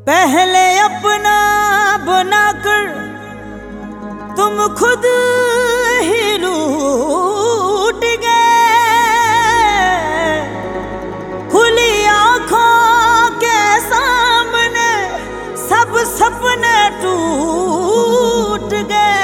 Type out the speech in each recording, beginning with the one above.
पहले अपना बनाकर तुम खुद ही लूट गए। खुली आंखों के सामने सब सपने टूट गए।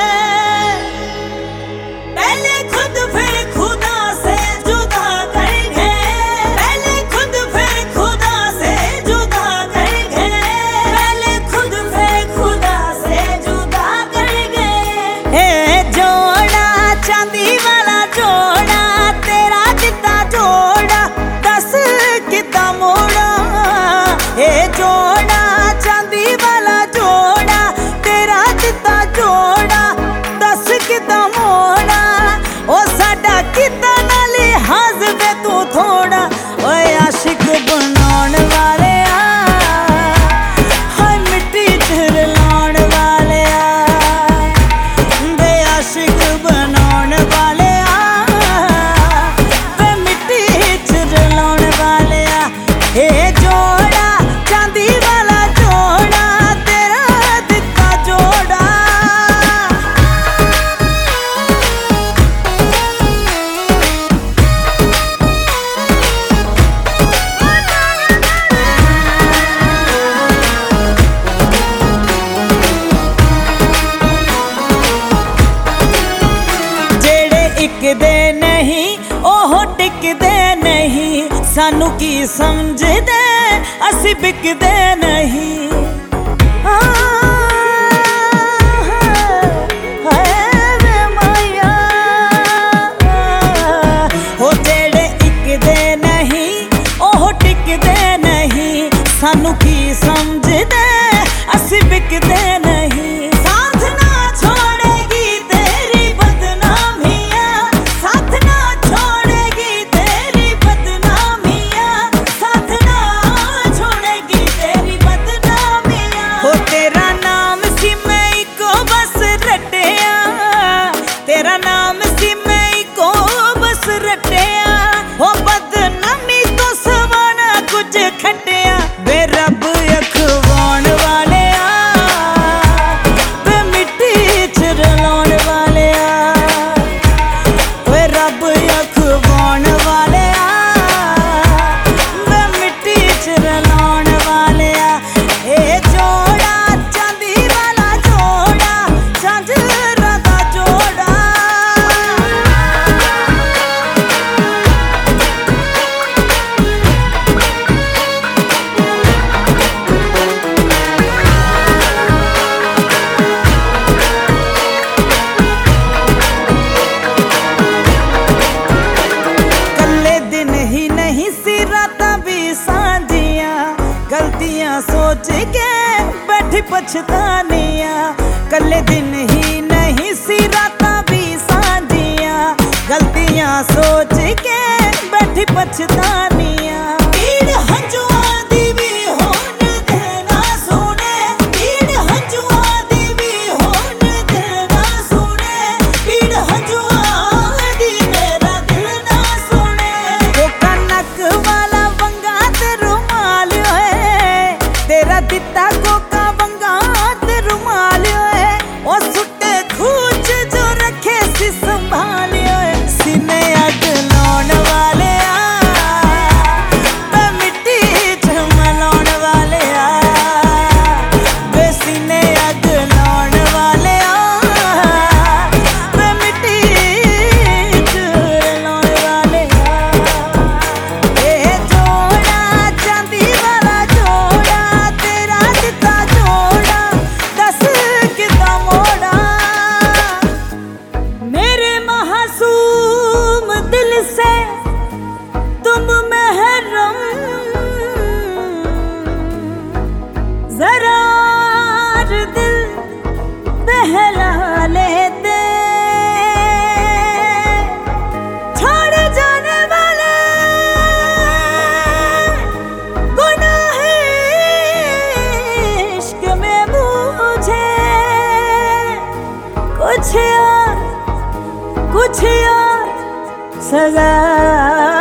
पहले खुद फिर खुदा से जुदा कर गए। पहले खुद फिर खुदा से जुदा कर गए। पहले खुद फिर खुदा से जुदा कर गए। हे जोड़ा चांदी वाला जोड़ा, तेरा दिता जोड़ा दस कितना मोड़ा। हे जोड़ा चांदी वाला जोड़ा, तेरा दिता जोड़ा दस कितना मोड़ा। ओ साडा कितना ना लिहाज वे तू थोड़ा। ओए आशिक बनाउण वाले आ, हाय मिट्टी च रलाउण वाले आ। वे आशिक बनाउण वाले आ, वे मिट्टी च रलाउण वाले आ। हे जोड़ा चांदी वाला जोड़ा, तेरा दिता जोड़ा। टिकदे नहीं ओह टिकदे नहीं, सानू की समझदे असी बिकदे नहीं। हो जेड़े टिकदे नहीं ओह टिकदे नहीं, सानू की समझदे असी बिकदे नहीं। साथ ना छोड़ेगी तेरी बदनामियां, साथ ना छोड़ेगी तेरी बदनामियां, साथ ना छोड़ेगी तेरी बदनामियां। हो तेरा नाम सी मैं को बस रटिया, तेरा नाम सी मैं को बस रटिया। हो बदनामी तो सवाना कुछ खटिया। वे रब अखवाउण वाले आ, वे मिट्टी च रलाउण वाले आ। वे रब अखवाउण वाले आ, वे मिट्टी च रलाउण वाले आ। ए जोड़ा चांदी वाला जोड़ा, झांझरा दा जोड़ा। कल्ले दिन ही नहीं सी रातां भी सांझियां, गलतियां सोच के बैठी पछतानियां। कल्ले दिन ही नहीं सी रातां भी सांझियां, गलतियां सोच के बैठी पछतानियां। पीड़ हंजुआं दी भी होण देना सुने, पीड़ हंजुआं दी भी होण देना सुने, पीड़ हंजुआं दी मेरा दिल ना सुने। वो कनक वाला वंगा ते रुमाल होए, तेरा दिता कोका वंगा ते रुमाल होए। ओ सुट्टे खूच जो रखे सी संभाल होए। सीने अग लाउण वाले आ, वे मिट्टी च मलाउण वाले आ। वे सीने अग लाउण वाले आ, वे मिट्टी च रलाउण वाले आ। ए जोड़ा चांदी वाला जोड़ा, तेरा दिता जोड़ा दस कितना मोड़ा। मेरे मासूम दिल से तुम महरम, जरा दिल बहला लेते। छोड़ जाने वाले गुनाह इश्क में मुझे कुछ और सजा